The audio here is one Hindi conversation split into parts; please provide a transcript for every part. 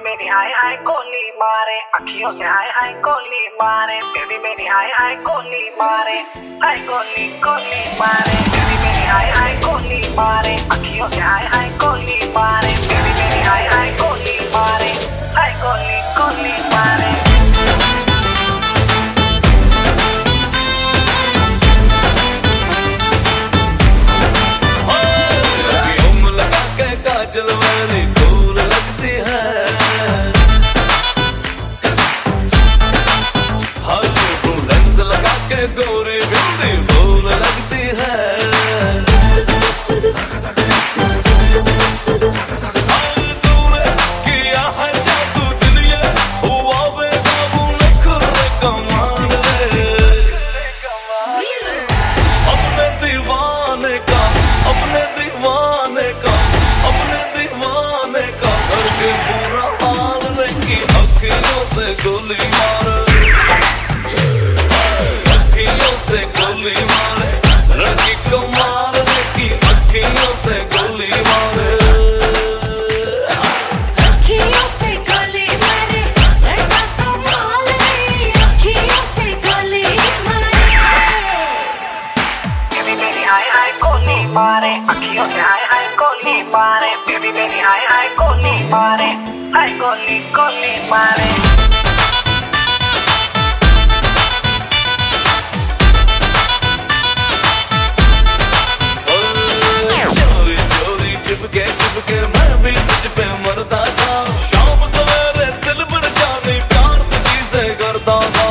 मेरी हाय हाय कोली मारे, अखियों से हाय हाय कोली मारे। बेबी मेरी हाय हाय कोली मारे, हाय कोली कोली मारे। बेबी मेरी हाय हाय कोली मारे, अखियों से हाय हाय कोली मारे। बेबी मेरी हाय हाय कोली मारे, हाय कोली कोली मारे। काजल वाली कूल लगती है, हर लेंस लगा के गोरी ब्यूटीफुल लगती है। तूने किया है जादू दुनिया, हुआ बेकाबू नखरे कमाल रे। अपने दीवाने का, अपने दीवाने का, अपने दीवाने का करके बुरा हाल नहीं। अखियों से गोली मारे, अखियों से गोली मारे, लड़की को मार की अखियों से गोली मारे। अखियों से गोली मारे, लड़का को मार ले, अखियों से गोली मारे। बेबी मेरी हाय हाय कोली मारे, अखियों से हाय हाय कोली मारे। बेबी मेरी हाय हाय कोली मारे, हाय कोली कोली मारे। चोरी चोरी चिपके चिपके मैं भी तुझ पे मरता था। शाम सवेरे दिल पर जाने प्यार तुझी से करता था।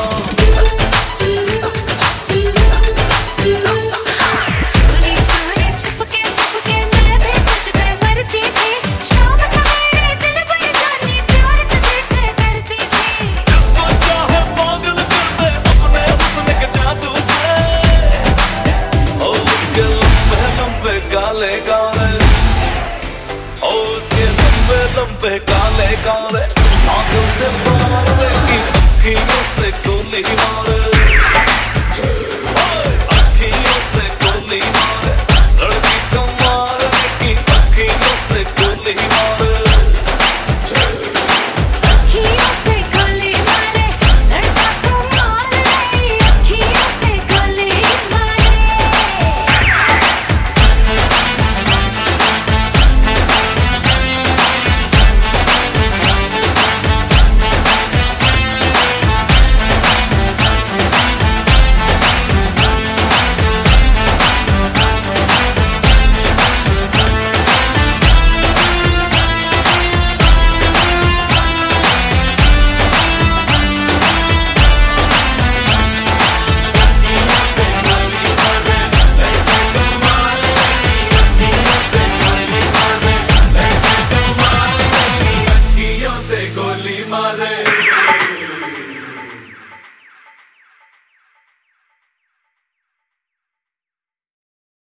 चोरी चोरी चुपके चुपके मैं भी तुझ पे मरती थी। शाम सवेरे दिल पर जानी प्यार तुझे से करती थी। जिसको चाहे पागल कर दे अपने हुस्न के जादू से। ओ उसके लंबे लंबे काले काले, ओ उसके लंबे लंबे काले काले आंखों से मार दे की अखियों से गोली मारे।